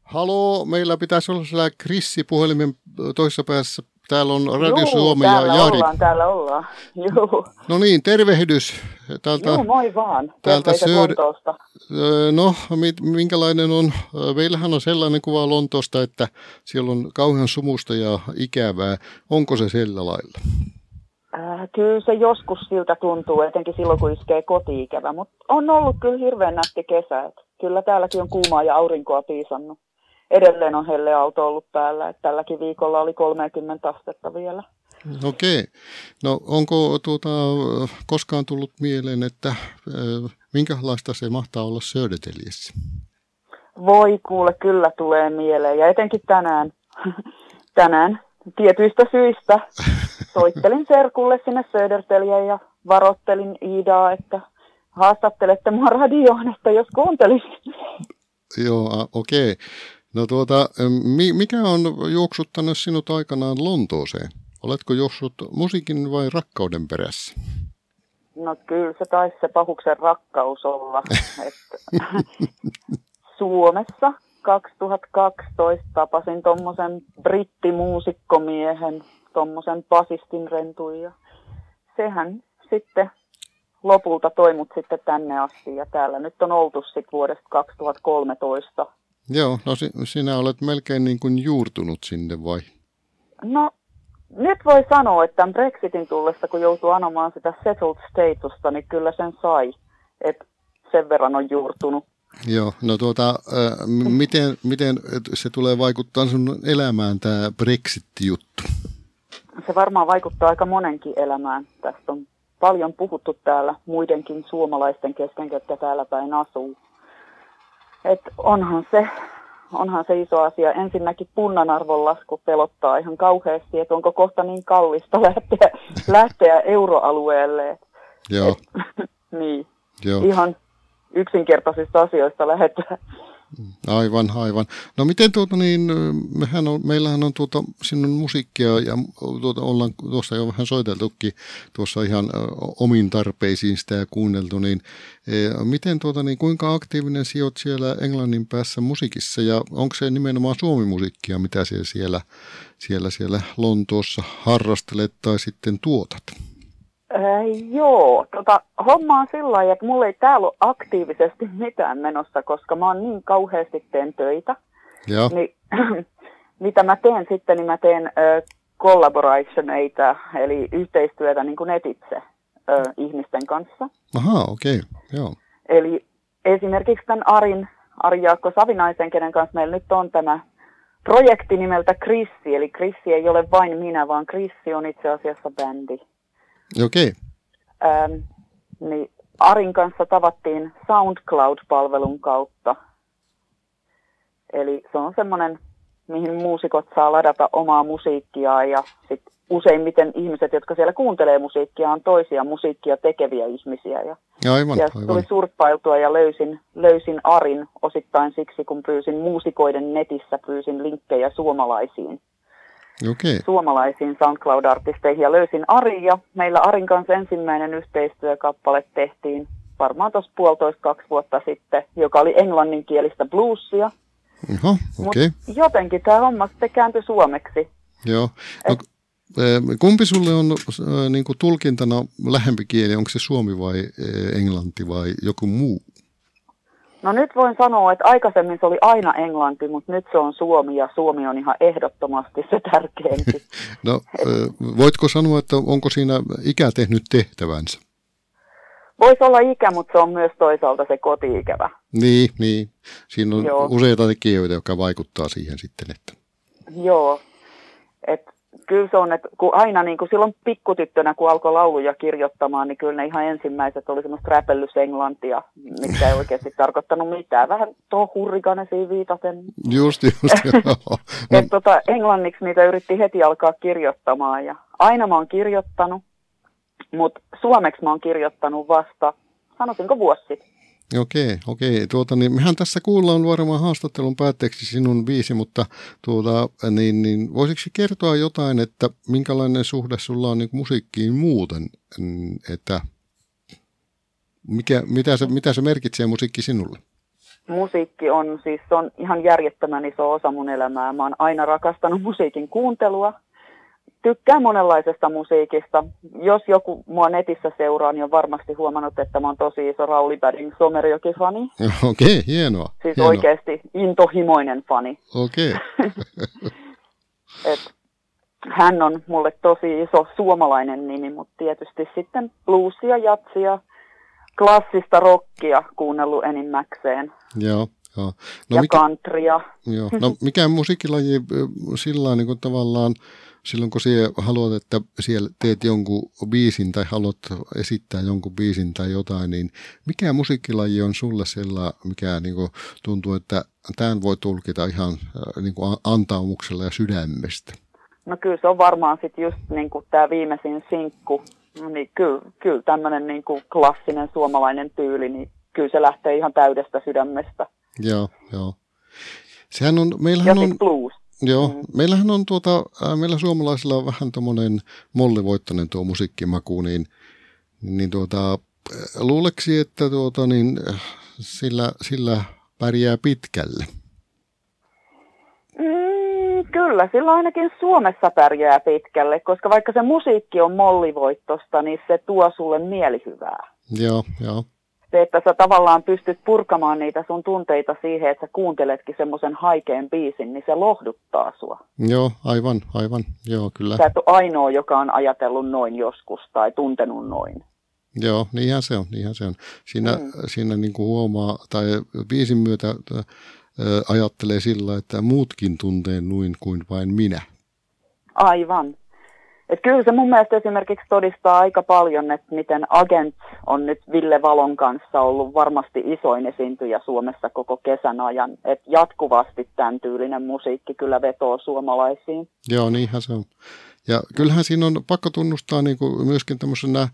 Haloo, meillä pitäisi olla siellä Krissi puhelimen toisessa päässä. Täällä on Radio Suomi ja Jari. Täällä ollaan. Joo. No niin, tervehdys. Täältä, joo, moi vaan. Täältä Lontoosta. No, minkälainen on? Meillähän on sellainen kuva Lontoosta, että siellä on kauhean sumusta ja ikävää. Onko se sillä lailla? Kyllä se joskus siltä tuntuu, etenkin silloin kun iskee koti-ikävä, mutta on ollut kyllä hirveän nätti kesä. Kyllä täälläkin on kuumaa ja aurinkoa piisannut. Edelleen on helleaalto ollut päällä, että tälläkin viikolla oli 30 astetta vielä. Okei. No onko koskaan tullut mieleen, että minkälaista se mahtaa olla Södertäljessä? Voi kuule, kyllä tulee mieleen ja etenkin tänään tietyistä syistä soittelin serkulle sinne Södertäljeen ja varoittelin Iidaa, että haastattelette mua radioon, että jos kuuntelisit. Joo, okei. No mikä on juoksuttanut sinut aikanaan Lontooseen? Oletko juossut musiikin vai rakkauden perässä? No kyllä se taisi se pahuksen rakkaus olla. Että Suomessa 2012 tapasin tommosen brittimuusikkomiehen, tommosen basistin rentun ja sehän sitten lopulta toi mut sitten tänne asti ja täällä nyt on oltu sitten vuodesta 2013. Joo, no sinä olet melkein niin kuin juurtunut sinne vai? No nyt voi sanoa, että tämän Brexitin tullessa, kun joutuu anomaan sitä settled statusta, niin kyllä sen sai, että sen verran on juurtunut. Joo, no miten se tulee vaikuttaa sun elämään tämä Brexit-juttu? Se varmaan vaikuttaa aika monenkin elämään. Tästä on paljon puhuttu täällä muidenkin suomalaisten kesken, jotka täällä päin asuu. Että onhan se iso asia. Ensinnäkin punnan arvonlasku pelottaa ihan kauheasti, että onko kohta niin kallista lähteä euroalueelle. Joo. Niin, joo. Ihan yksinkertaisista asioista lähdetään. Aivan. No miten meillähän on sinun musiikkia ja ollaan tuossa jo vähän soiteltukin tuossa ihan omiin tarpeisiin sitä ja kuunneltu, niin miten kuinka aktiivinen sinä olet siellä Englannin päässä musiikissa ja onko se nimenomaan suomimusiikkia, mitä siellä Lontoossa harrastelet tai sitten tuotat? Joo, homma on sillä lailla, että mulla ei täällä ole aktiivisesti mitään menossa, koska mä oon niin kauheasti teen töitä. Joo. Niin, mitä mä teen sitten, niin mä teen collaborationeita, eli yhteistyötä niin kuin netitse ihmisten kanssa. Ahaa, okei, joo. Eli esimerkiksi tämän Ari Jaakko Savinaisen, kenen kanssa meillä nyt on tämä projekti nimeltä Krissi, eli Krissi ei ole vain minä, vaan Krissi on itse asiassa bändi. Okei. Niin Arin kanssa tavattiin SoundCloud-palvelun kautta. Eli se on semmoinen, mihin muusikot saa ladata omaa musiikkiaan ja sit useimmiten ihmiset, jotka siellä kuuntelee musiikkia, on toisia musiikkia tekeviä ihmisiä. Ja tuli surppailtua ja löysin Arin osittain siksi, kun pyysin muusikoiden netissä, pyysin linkkejä suomalaisiin SoundCloud-artisteihin ja löysin Ari ja meillä Arin kanssa ensimmäinen yhteistyökappale tehtiin varmaan tuossa 1,5–2 vuotta sitten, joka oli englanninkielistä bluesia. Okay. Mutta jotenkin tämä homma sitten kääntyi suomeksi. Joo. No, kumpi sulle on niin kuin tulkintana lähempi kieli? Onko se suomi vai englanti vai joku muu? No nyt voin sanoa, että aikaisemmin se oli aina englanti, mutta nyt se on suomi ja suomi on ihan ehdottomasti se tärkeämpi. No voitko sanoa, että onko siinä ikä tehnyt tehtävänsä? Voisi olla ikä, mutta se on myös toisaalta se koti-ikävä. Niin. Siinä on useita tekijöitä, jotka vaikuttaa siihen sitten. Että... Joo, että kyllä se on, että kun aina niin kuin silloin pikkutyttönä, kun alkoi lauluja kirjoittamaan, niin kyllä ne ihan ensimmäiset oli semmoista räpellysenglantia, mitkä ei oikeasti tarkoittanut mitään. Vähän tuohon hurrikanesiin viitaten. Just, joo. Että englanniksi niitä yritti heti alkaa kirjoittamaan ja aina mä oon kirjoittanut, mutta suomeksi mä oon kirjoittanut vasta, sanoisinko vuosi sitten. Okei. Niin mehän tässä kuullaan varmaan haastattelun päätteeksi sinun biisi, mutta niin voisitko kertoa jotain, että minkälainen suhde sulla on niin musiikkiin muuten, että mitä se merkitsee musiikki sinulle? musiikki on, siis se on ihan järjettömän iso osa mun elämää. Mä oon aina rakastanut musiikin kuuntelua. Tykkään monenlaisesta musiikista. Jos joku mua netissä seuraa, niin on varmasti huomannut, että mä oon tosi iso Rauli Badin Somerjoki-fani. Okei, hienoa. Siis hienoa. Oikeasti intohimoinen fani. Okei. Hän on mulle tosi iso suomalainen nimi, mutta tietysti sitten bluesia, jatsia, klassista rockia kuunnellut enimmäkseen. Joo. No, ja countrya. Joo. No mikä musiikkilaji sillä niin kuin tavallaan, silloin kun sinä haluat, että siellä teet jonkun biisin tai haluat esittää jonkun biisin tai jotain, niin mikä musiikkilaji on sulle sellainen, mikä niin kuin tuntuu, että tämän voi tulkita ihan niin kuin antaumuksella ja sydämestä? No kyllä se on varmaan sitten just niin kuin tämä viimeisin sinkku, niin kyllä tämmöinen niin kuin klassinen suomalainen tyyli, niin kyllä se lähtee ihan täydestä sydämestä. Joo. Sehän on, meillähän ja on blues. Joo, meillähän on meillä suomalaisilla on vähän tommonen mollivoittoinen tuo musiikkimaku, niin luuleksi, että sillä pärjää pitkälle? Kyllä, sillä ainakin Suomessa pärjää pitkälle, koska vaikka se musiikki on mollivoittosta, niin se tuo sulle mielihyvää. Joo. Se, että sä tavallaan pystyt purkamaan niitä sun tunteita siihen, että sä kuunteletkin semmoisen haikean biisin, niin se lohduttaa sua. Joo, aivan, joo, kyllä. Sä et ole ainoa, joka on ajatellut noin joskus tai tuntenut noin. Joo, niinhän se on. Siinä niin kuin huomaa, tai biisin myötä ajattelee sillä, että muutkin tuntee noin kuin vain minä. Aivan. Että kyllä se mun mielestä esimerkiksi todistaa aika paljon, että miten Agent on nyt Ville Valon kanssa ollut varmasti isoin esiintyjä Suomessa koko kesän ajan. Että jatkuvasti tämän tyylinen musiikki kyllä vetoo suomalaisiin. Joo, niinhän se on. Ja kyllähän siinä on pakko tunnustaa niin kuin myöskin tämmöisenä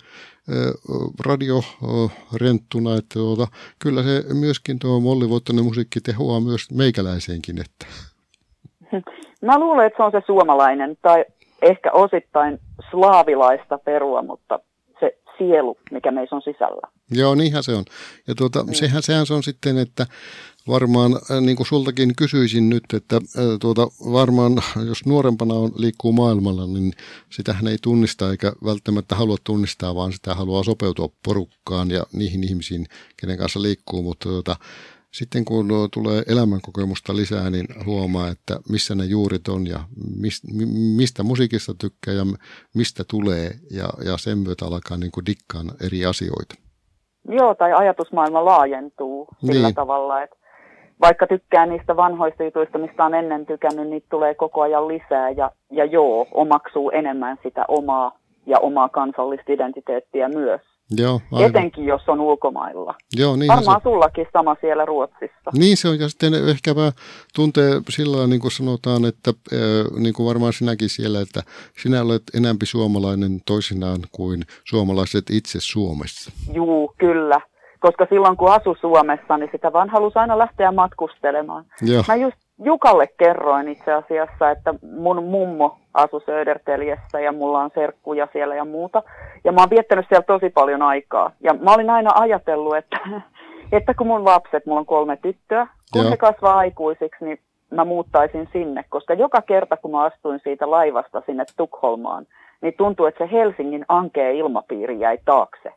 radiorenttuna, että kyllä se myöskin tuo mollivoittoinen musiikki tehoaa myös meikäläiseenkin. Että. Mä luulen, että se on se suomalainen tai ehkä osittain slaavilaista perua, mutta se sielu, mikä meissä on sisällä. Joo, niinhän se on. Ja sehän se on sitten, että varmaan niin kuin sultakin kysyisin nyt, että varmaan jos nuorempana liikkuu maailmalla, niin sitähän ei tunnista eikä välttämättä halua tunnistaa, vaan sitä haluaa sopeutua porukkaan ja niihin ihmisiin, kenen kanssa liikkuu, mutta sitten kun tulee elämänkokemusta lisää, niin huomaa, että missä ne juurit on ja mistä musiikista tykkää ja mistä tulee. Ja sen myötä alkaa niin kuin dikkaan eri asioita. Joo, tai ajatusmaailma laajentuu sillä tavalla, että vaikka tykkää niistä vanhoista jutuista, mistä on ennen tykännyt, niitä tulee koko ajan lisää. Ja omaksuu enemmän sitä omaa kansallista identiteettiä myös. Joo, etenkin jos on ulkomailla. Joo, niin varmaan sullakin sama siellä Ruotsissa. Niin se on, ja sitten ehkäpä tuntee sillä tavalla, niin kuin sanotaan, että niin kuin varmaan sinäkin siellä, että sinä olet enemmän suomalainen toisinaan kuin suomalaiset itse Suomessa. Juu, kyllä. Koska silloin kun asui Suomessa, niin sitä vaan halusi aina lähteä matkustelemaan. Joo. Mä just Jukalle kerroin itse asiassa, että mun mummo asui Södertäljessä ja mulla on serkkuja siellä ja muuta. Ja mä oon viettänyt siellä tosi paljon aikaa. Ja mä olin aina ajatellut, että kun mun lapset, mulla on 3 tyttöä, kun he kasvaa aikuisiksi, niin mä muuttaisin sinne. Koska joka kerta, kun mä astuin siitä laivasta sinne Tukholmaan, niin tuntuu, että se Helsingin ankea ilmapiiri jäi taakse.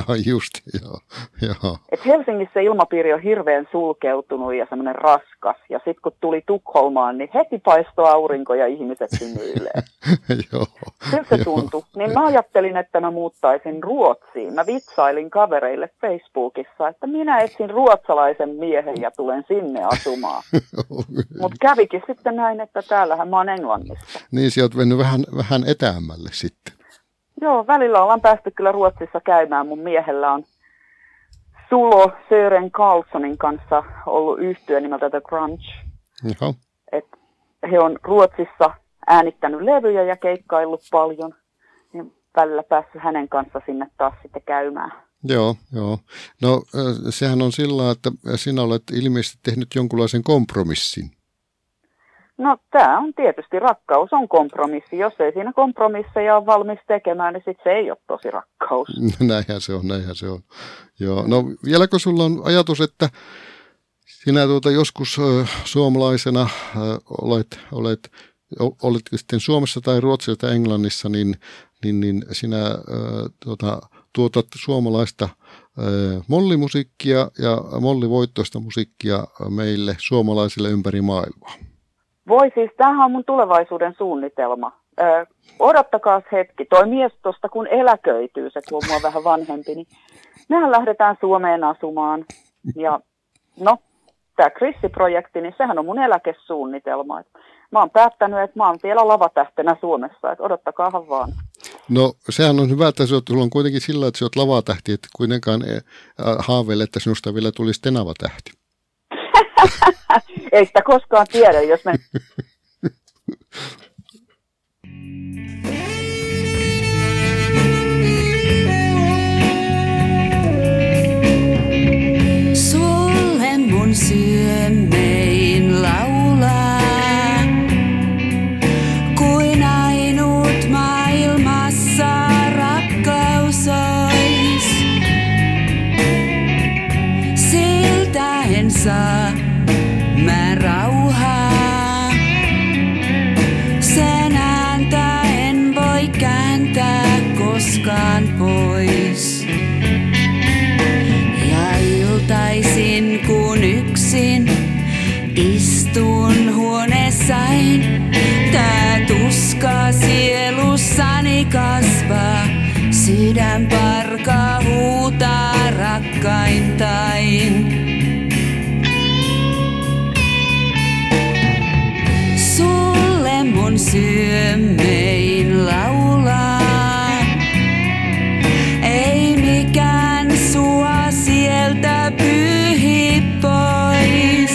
Joo. Et Helsingissä ilmapiiri on hirveän sulkeutunut ja semmoinen raskas. Ja sitten kun tuli Tukholmaan, niin heti paistoi aurinko ja ihmiset hymyilee. Siltä se tuntui. Niin mä ajattelin, että mä muuttaisin Ruotsiin. Mä vitsailin kavereille Facebookissa, että minä etsin ruotsalaisen miehen ja tulen sinne asumaan. Mutta kävikin sitten näin, että täällähän mä oon Englannissa. Niin, sä oot mennyt vähän etäämmälle sitten. Joo, välillä ollaan päästy kyllä Ruotsissa käymään. Mun miehellä on Sulo Sören Karlssonin kanssa ollut yhtye nimeltä The Crunch. Joo. Et he on Ruotsissa äänittänyt levyjä ja keikkaillut paljon. Ja välillä päässyt hänen kanssa sinne taas sitten käymään. Joo. No sehän on sillä, että sinä olet ilmeisesti tehnyt jonkunlaisen kompromissin. No tämä on tietysti, rakkaus on kompromissi. Jos ei siinä kompromisseja ole valmis tekemään, niin sitten se ei ole tosi rakkaus. Näinhän se on. Joo. No vieläkö sulla on ajatus, että sinä joskus suomalaisena oletko sitten Suomessa tai Ruotsissa tai Englannissa, niin sinä tuotat suomalaista mollimusiikkia ja mollivoittoista musiikkia meille suomalaisille ympäri maailmaa. Voi siis, tämähän on mun tulevaisuuden suunnitelma. Odottakaa hetki, toi mies tuosta kun eläköityy, se kun on mua vähän vanhempi, niin mehän lähdetään Suomeen asumaan. Ja no, tämä Krissi-projekti, niin sehän on mun eläkesuunnitelma. Mä oon päättänyt, että mä oon vielä lavatähtenä Suomessa, että odottakaahan vaan. No sehän on hyvä, että sulla on kuitenkin sillä, että sä oot lavatähti, että kuitenkaan haaveile, että sinusta vielä tulisi tenava-tähti. Ei sitä koskaan tiedä, jos me... Sulle mun sydämein laulaa, kuin ainut maailmassa rakkaus ois. Siltä en saa mä rauhaa, sen ääntä en voi kääntää koskaan pois. Ja iltaisin kun yksin istun huoneessain, tää tuska sielussani kasvaa, sydän parkaa huutaa rakkaintain. Sulle mun sydämein laulaa, ei mikään sua sieltä pyyhi pois.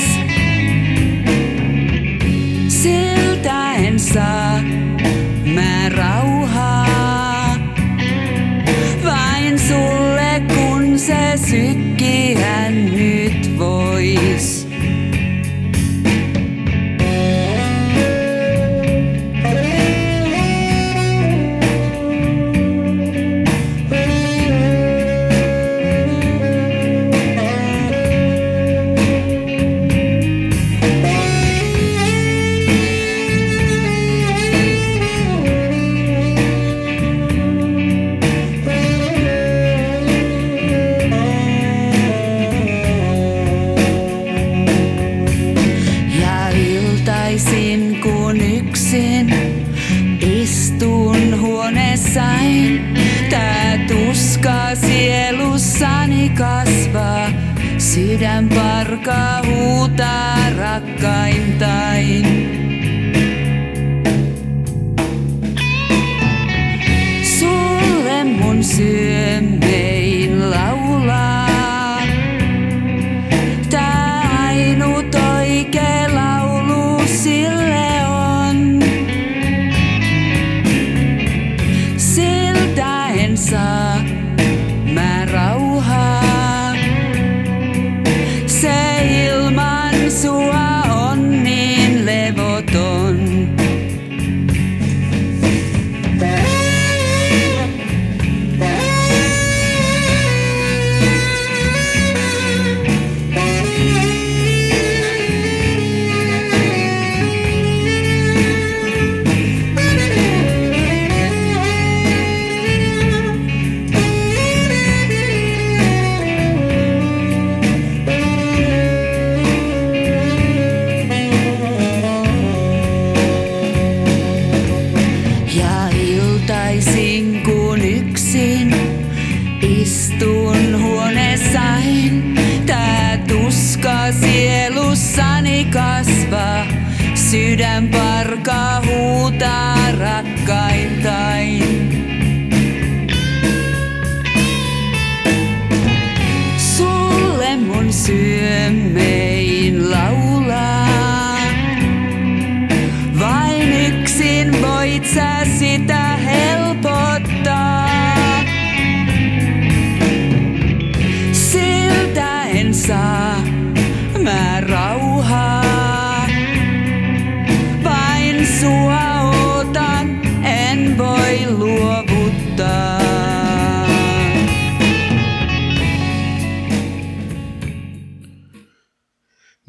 Siltä en saa mä rauhaa, vain sulle kun se sykkiä nyt vois. Kun yksin istun huoneessain, tää tuska sielussani kasvaa, sydän parkaa huutaa rakkaintain. Sulle mun sydämein laulaa, tää ainut oikea laulu sille on. Siltä en saa mä rauhaa, se ilman sua on niin levoton. Iltaisin kun yksin istun huoneessain, tää tuska sielussani kasvaa, sydän parkaa huutaa rakkaintain. Sulle mun sydämein laulaa, vain yksin voit sä sitä helpottaa. Siltä en saa mä rauhaa, vain sua ootan, en voi luovuttaa.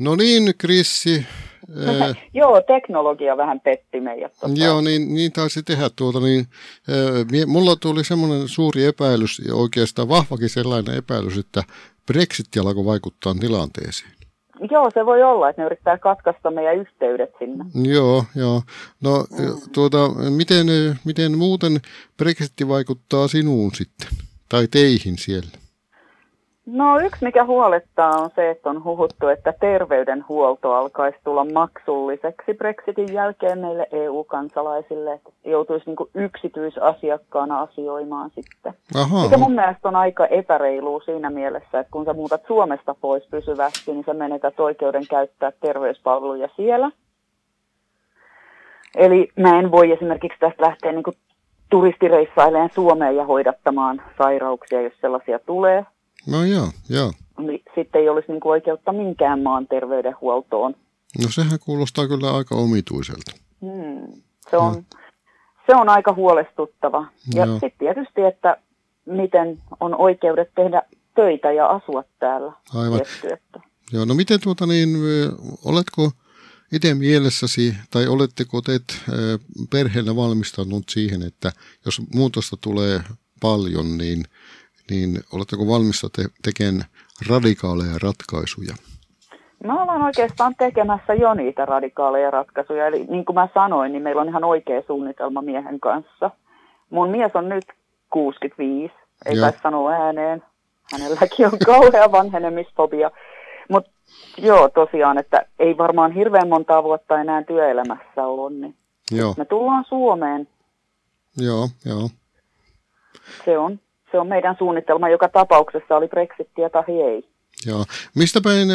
No niin, Krissi. Joo, teknologia vähän petti meidät. Joo, niin taisi tehdä mulla tuli semmoinen suuri epäilys, ja oikeastaan vahvakin sellainen epäilys, että Brexit alkoi vaikuttaa tilanteeseen. Joo, se voi olla, että ne yrittää katkaista meidän yhteydet sinne. Joo. No, miten muuten Brexit vaikuttaa sinuun sitten, tai teihin siellä? No yksi, mikä huolettaa, on se, että on huhuttu, että terveydenhuolto alkaisi tulla maksulliseksi Brexitin jälkeen meille EU-kansalaisille, että joutuisi niin kuin yksityisasiakkaana asioimaan sitten. Aha. Mikä mun mielestä on aika epäreilua siinä mielessä, että kun sä muutat Suomesta pois pysyvästi, niin sä menetät oikeuden käyttää terveyspalveluja siellä. Eli mä en voi esimerkiksi tästä lähteä niin kuin turistireissailemaan Suomeen ja hoidattamaan sairauksia, jos sellaisia tulee. No joo. Sitten ei olisi niinku oikeutta minkään maan terveydenhuoltoon. No sehän kuulostaa kyllä aika omituiselta. Se on aika huolestuttava. Ja sitten tietysti, että miten on oikeudet tehdä töitä ja asua täällä. Aivan. Tietty, että. Joo, no miten oletko itse mielessäsi, tai oletteko teet perheellä valmistanut siihen, että jos muutosta tulee paljon, niin oletteko valmista tekemään radikaaleja ratkaisuja? Me ollaan oikeastaan tekemässä jo niitä radikaaleja ratkaisuja. Eli niin kuin mä sanoin, niin meillä on ihan oikea suunnitelma miehen kanssa. Mun mies on nyt 65, ei taisi sanoa ääneen. Hänelläkin on kauhea vanhenemisfobia. Mutta joo, tosiaan, että ei varmaan hirveän montaa vuotta enää työelämässä ole. Niin me tullaan Suomeen. Joo. Se on meidän suunnitelma, joka tapauksessa oli Brexittiä tai ei. Joo. Mistä päin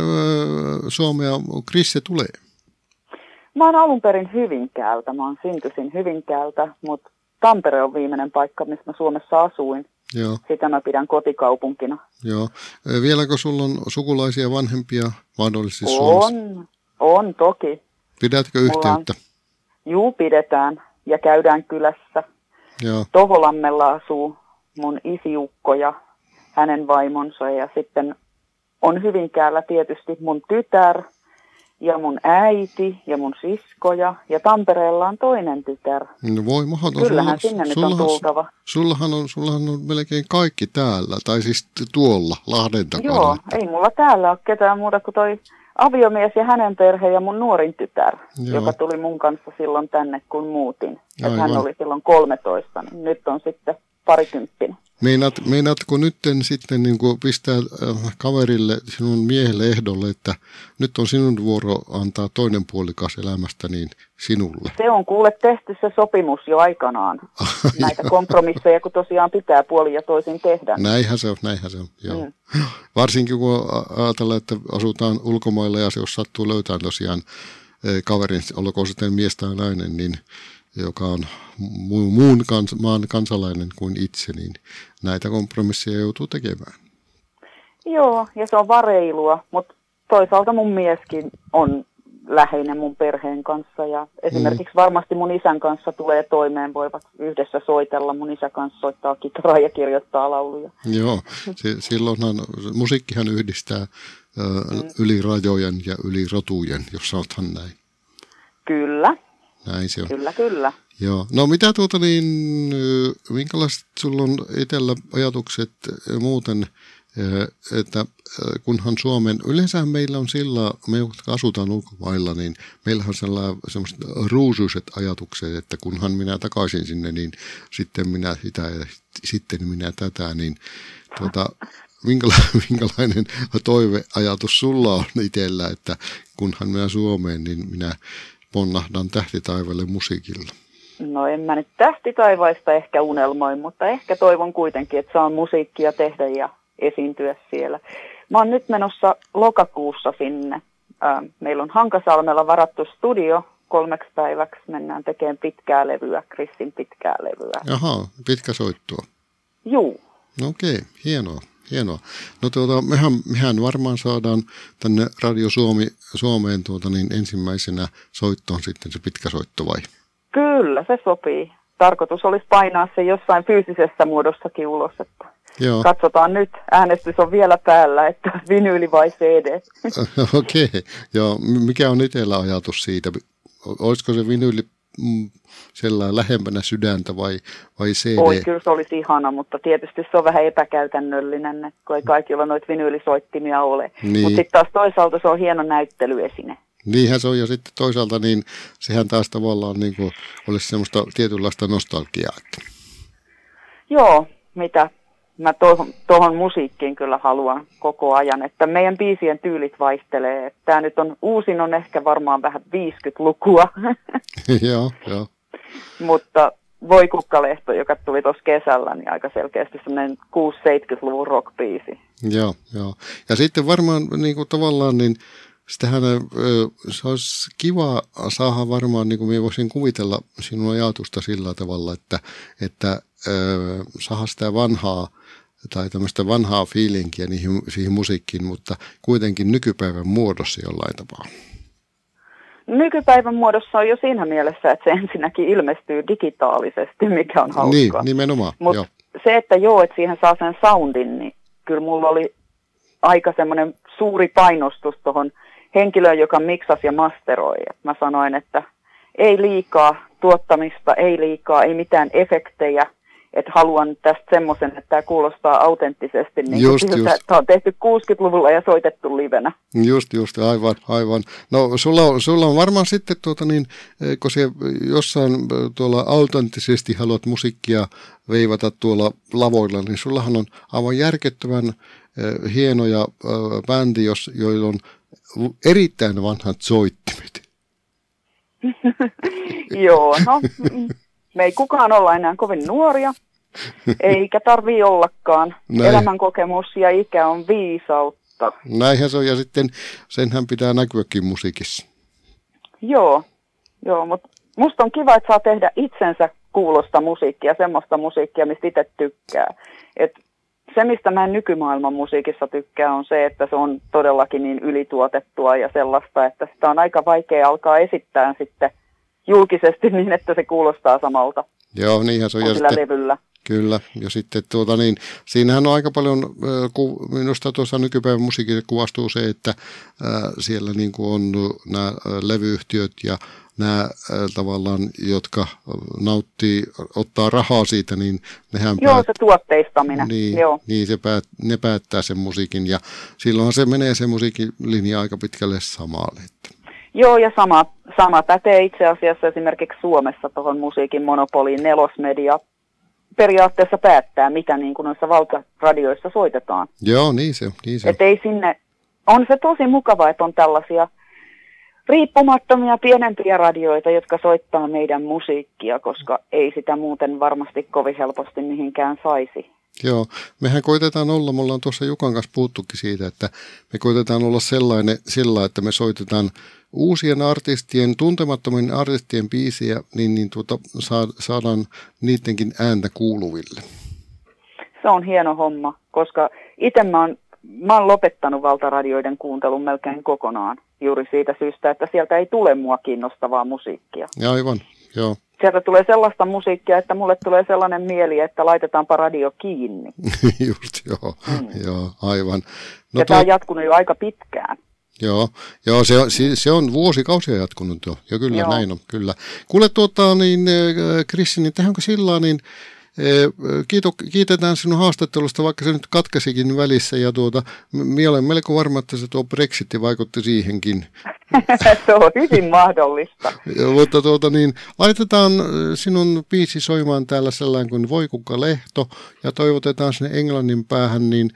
Suomea Krisse tulee? Mä oon alun perin Hyvinkäältä. Mä oon syntyisin Hyvinkäältä, mutta Tampere on viimeinen paikka, missä mä Suomessa asuin. Joo. Sitä mä pidän kotikaupunkina. Joo. Vieläkö sulla on sukulaisia vanhempia mahdollisesti Suomessa? On toki. Pidätkö yhteyttä? Juu, pidetään ja käydään kylässä. Joo. Toholammella asuu mun isiukko ja hänen vaimonsa ja sitten on Hyvinkäällä tietysti mun tytär ja mun äiti ja mun siskoja ja Tampereella on toinen tytär. No voi mahdoton. Kyllähän sinne nyt on tultava. Sullahan on melkein kaikki täällä, tai siis tuolla Lahden takana. Joo, ei mulla täällä ole ketään muuta kuin toi aviomies ja hänen perhe ja mun nuorin tytär, joka tuli mun kanssa silloin tänne, kun muutin. Hän oli silloin 13, niin nyt on sitten 20. Meinaatko nyt sitten niin kuin pistää kaverille, sinun miehelle ehdolle, että nyt on sinun vuoro antaa toinen puolikas elämästä niin sinulle? Se on kuule tehty se sopimus jo aikanaan. Näitä kompromisseja, kun tosiaan pitää puolin ja toisin tehdä. Näinhän se on, joo. Varsinkin kun ajatellaan, että asutaan ulkomailla ja se jos sattuu löytämään tosiaan kaverin, olkoon sitten mies tai nainen, niin joka on muun maan kansalainen kuin itse, niin näitä kompromisseja joutuu tekemään. Joo, ja se on vareilua, mutta toisaalta mun mieskin on läheinen mun perheen kanssa ja esimerkiksi varmasti mun isän kanssa tulee toimeen, voivat yhdessä soitella. Mun isä kanssa soittaa kitaraa ja kirjoittaa lauluja. Joo, silloinhan musiikkihan yhdistää yli rajojen ja yli rotujen, jos sanothan näin. Kyllä. Näin se on. Kyllä. Joo. No mitä minkälaiset sulla on itsellä ajatukset muuten, että kunhan yleensähän meillä on sillä, me jotka asutaan ulkomailla, niin meillähän on sellaiset ruusuiset ajatukset, että kunhan minä takaisin sinne, niin sitten minä sitä ja sitten minä tätä, niin minkälainen toiveajatus sulla on itsellä, että kunhan minä Suomeen, niin minä ponnahdan tähtitaivaille musiikilla? No en mä nyt tähtitaivaista ehkä unelmoin, mutta ehkä toivon kuitenkin, että saan musiikkia tehdä ja esiintyä siellä. Mä oon nyt menossa lokakuussa sinne. Meillä on Hankasalmella varattu studio 3 päiväksi. Mennään tekemään pitkää levyä, Krissin pitkää levyä. Jaha, pitkä soittua. Juu. Okei, hienoa. No mehän varmaan saadaan tänne Radio Suomeen ensimmäisenä soittoon sitten se pitkä soitto vai? Kyllä, se sopii. Tarkoitus olisi painaa se jossain fyysisessä muodossakin ulos, että Joo. Katsotaan nyt, äänestys on vielä päällä, että vinyyli vai CD. Okei, joo. Mikä on itsellä ajatus siitä? Olisiko se vinyyli sellainen lähempänä sydäntä vai CD? Oi, kyllä se olisi ihana, mutta tietysti se on vähän epäkäytännöllinen, kun ei kaikilla noita vinyylisoittimia ole. Niin. Mutta sitten taas toisaalta se on hieno näyttelyesine. Niinhän se on, ja sitten toisaalta niin sehän taas tavallaan niin kuin olisi semmoista tietynlaista nostalgiaa. Joo, mitä mä tuohon musiikkiin kyllä haluan koko ajan, että meidän biisien tyylit vaihtelee. Tämä nyt on, uusin on ehkä varmaan vähän 50-lukua, Joo. mutta Voi kukkalehto, joka tuli tuossa kesällä, niin aika selkeästi semmoinen 60-70-luvun rock-biisi. Joo. Ja sitten varmaan niin kuin tavallaan, niin sitähän se olisi kiva saada varmaan, niin kuin minä voisin kuvitella sinun ajatusta sillä tavalla, että saada sitä vanhaa tai tämmöistä vanhaa fiilinkiä siihen musiikkiin, mutta kuitenkin nykypäivän muodossa jollain tapaa. Nykypäivän muodossa on jo siinä mielessä, että se ensinnäkin ilmestyy digitaalisesti, mikä on hauskaa. Niin, nimenomaan. Mutta se, että siihen saa sen soundin, niin kyllä mulla oli aika semmoinen suuri painostus tuohon henkilöön, joka miksasi ja masteroi. Et mä sanoin, että ei liikaa tuottamista, ei mitään efektejä. Että haluan tästä semmoisen, että tämä kuulostaa autenttisesti niin siltä, että on tehty 60-luvulla ja soitettu livenä. Just, aivan. No sulla on varmaan sitten, kun se jossain tuolla autenttisesti haluat musiikkia veivata tuolla lavoilla, niin sullahan on aivan järkyttävän hienoja bändi, joilla on erittäin vanhat soittimet. Joo, no me ei kukaan olla enää kovin nuoria, eikä tarvitse ollakaan. Näin. Elämänkokemus ja ikä on viisautta. Näinhän se on, ja sitten senhän pitää näkyäkin musiikissa. Joo, mutta musta on kiva, että saa tehdä itsensä kuulosta musiikkia, semmoista musiikkia, mistä itse tykkää. Et se, mistä mä nykymaailman musiikissa tykkään, on se, että se on todellakin niin ylituotettua ja sellaista, että sitä on aika vaikea alkaa esittää sitten julkisesti niin, että se kuulostaa samalta. Joo, niinhän se on. Ja sillä levyllä. Kyllä, ja sitten siinähän on aika paljon, minusta tuossa nykypäivän musiikissa kuvastuu se, että siellä niin kuin on nämä levyyhtiöt ja nämä tavallaan, jotka ottaa rahaa siitä, niin nehän se tuotteistaminen. Niin ne päättää sen musiikin, ja silloinhan se menee se musiikin linja aika pitkälle samalle. Joo, ja sama pätee itse asiassa esimerkiksi Suomessa tuohon musiikin monopoliin. Nelosmedia periaatteessa päättää, mitä niin kuin noissa valtaradioissa soitetaan. Joo, niin se. Että ei sinne, on se tosi mukava, että on tällaisia riippumattomia pienempiä radioita, jotka soittaa meidän musiikkia, koska ei sitä muuten varmasti kovin helposti mihinkään saisi. Joo, mehän koitetaan olla, me ollaan tuossa Jukan kanssa puhuttukin siitä, että me koitetaan olla sillä, että me soitetaan uusien artistien, tuntemattomien artistien biisejä, niin saadaan niidenkin ääntä kuuluville. Se on hieno homma, koska itse mä oon lopettanut valtaradioiden kuuntelun melkein kokonaan juuri siitä syystä, että sieltä ei tule mua kiinnostavaa musiikkia. Ja aivan, joo. Sieltä tulee sellaista musiikkia, että mulle tulee sellainen mieli, että laitetaanpa radio kiinni. Just, joo, aivan. No, ja tämä on jatkunut jo aika pitkään. Joo, se on vuosikausia jatkunut jo. Ja kyllä, joo. Näin on, kyllä. Kuule Krissi, niin tehdäänkö sillä niin kiitetään sinun haastattelusta, vaikka se nyt katkesikin välissä, ja minä olen melko varma, että se tuo Brexit vaikutti siihenkin. Se on hyvin mahdollista. Mutta laitetaan sinun biisi soimaan täällä sellainen kuin Voi kukkalehto, ja toivotetaan sinne englannin päähän niin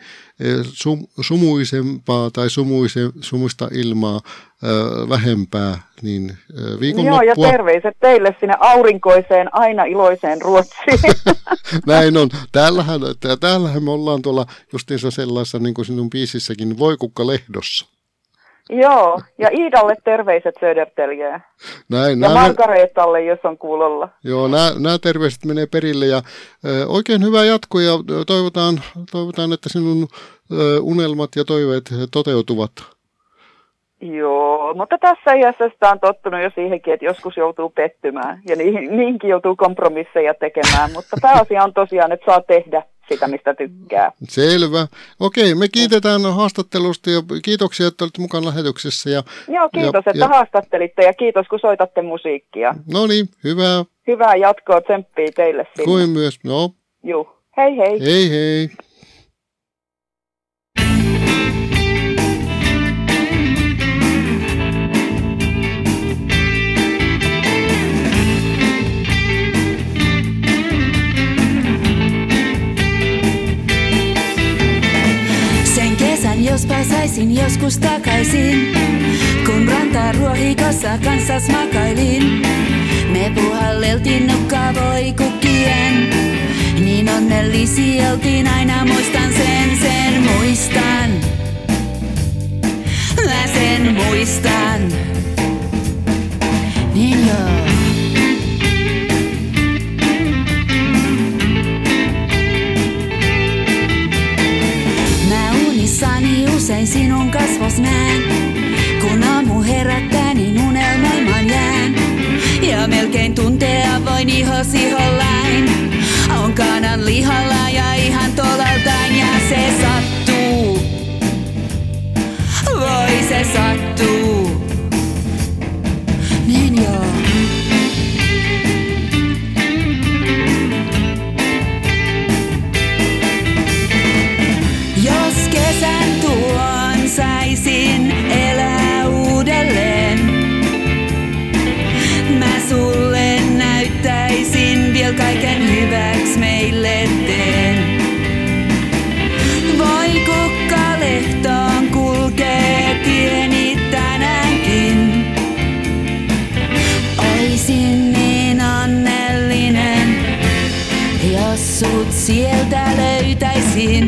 sumuisempaa tai sumuista ilmaa vähempää, niin viikonloppua. Joo, ja terveiset teille sinne aurinkoiseen, aina iloiseen Ruotsiin. Näin on. Täällähän me ollaan tuolla justiinsa sellaisessa, niin kuin sinun biisissäkin, Voi kukkalehdossa. Joo, ja Iidalle terveiset Söderteljää. Ja Margareetalle, jos on kuulolla. Joo, nämä terveiset menee perille, ja oikein hyvää jatkoa, ja toivotaan, että sinun unelmat ja toiveet toteutuvat. Joo, mutta tässä iässä sitä on tottunut jo siihenkin, että joskus joutuu pettymään, ja niihinkin joutuu kompromisseja tekemään, mutta pääasia on tosiaan, että saa tehdä sitä, mistä tykkää. Selvä. Okei, me kiitetään haastattelusta ja kiitoksia, että olit mukana lähetyksessä. Joo, kiitos, että haastattelitte ja kiitos, kun soitatte musiikkia. No niin, hyvää. Hyvää jatkoa, tsemppiä teille sinne. Kuin myös, no. Juu, hei hei. Hei hei. Jospa saisin joskus takaisin, kun rantaa ruohikossa kanssas makailin. Me puhalleltiin nukka-voikukkien, niin onnellisia oltiin aina, muistan sen muistan. Mä sen muistan, niin joo. Unissani usein sinun kasvos näen, kun aamu herättää, niin unelmoimaan jään. Ja melkein tuntea voin ihos ihollain, on kanan lihalla ja ihan tolaltain. Ja se sattuu, voi se sattuu, niin joo. Kesän tuon saisin elää uudelleen. Mä sulle näyttäisin vielä kaiken hyväks meille teen. Voi kukkalehtoon kulkee tieni tänäänkin. Oisin niin onnellinen, jos sut sieltä löytäisin.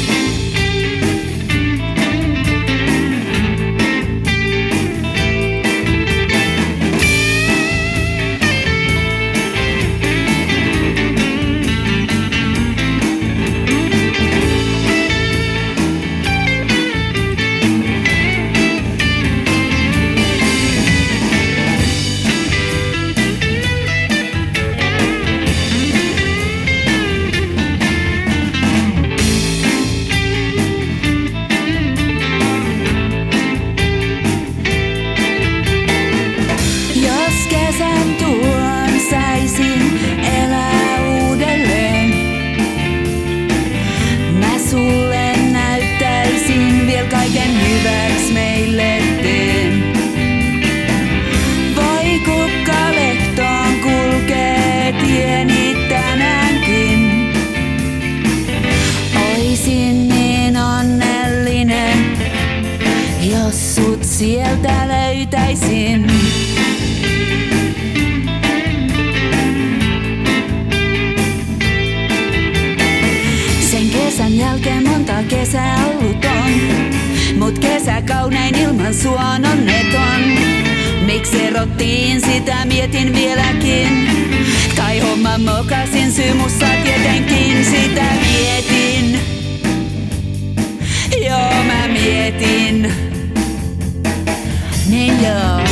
Sieltä löytäisin. Sen kesän jälkeen monta kesää ollut on, mut kesä kaunein ilman sua on onneton. Miksi erottiin, sitä mietin vieläkin. Kai homma mokasin, syy mussa tietenkin sitä mietin. Joo, mä mietin. Niin joo.